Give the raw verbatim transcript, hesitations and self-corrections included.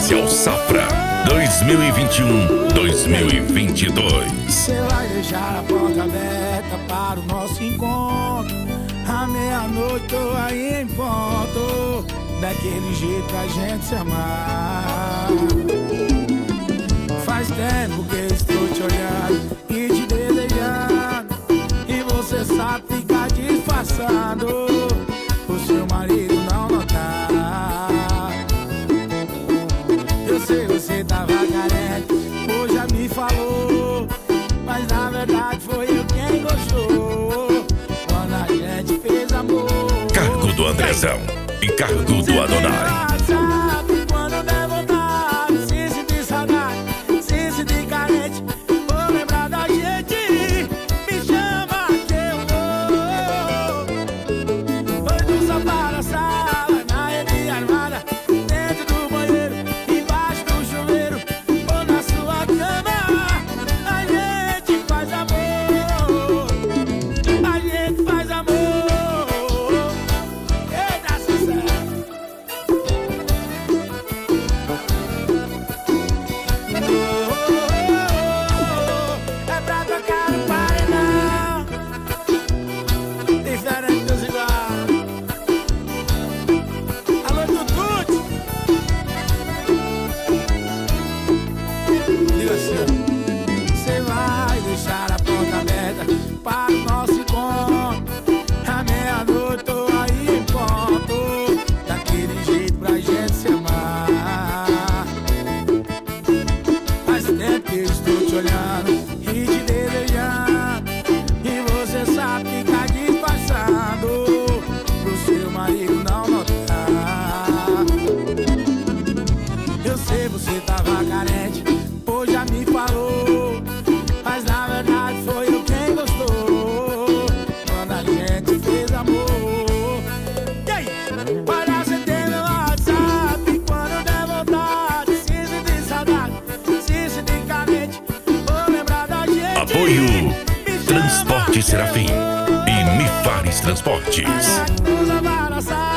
Especial Safra dois mil e vinte e um, dois mil e vinte e dois. Você vai deixar a porta aberta para o nosso encontro. À meia-noite tô aí em ponto, daquele jeito pra gente se amar. Faz tempo que estou te olhando e te desejando, e você sabe ficar disfarçando o seu marido não notar. Eu sei, você tava carente, hoje já me falou, mas na verdade foi eu quem gostou quando a gente fez amor. Cargo do Andrezão e cargo do Adonai. Sabe quando der vontade, se sentir saudade, se sentir carente, vou lembrar da gente. Me chama que eu vou. Foi do sofá da sala, na rede armada, dentro do banheiro, embaixo do chuveiro, ou na sua cama. A gente faz amor, a gente faz amor. Eita, sucesso. É pra tocar no paredão, diferente dos igual. Alô, Tutute. Diga assim: você vai deixar a porta aberta para o nosso encontro. À meia-noite tô aí em ponto, daquele jeito pra gente se amar. Faz tempo que eu estou te olhando e te desejando, e você sabe ficar disfarçando pro seu marido não notar. Eu sei, você tava carente, hoje já me falou, mas na verdade foi eu quem gostou quando a gente fez amor. E aí? Para você ter meu WhatsApp quando der vontade, se sentir saudade, se sentir carente, vou lembrar da gente. Apoio Me chama Transporte que Serafim eu vou. e Mifares Transportes. Olha, usa para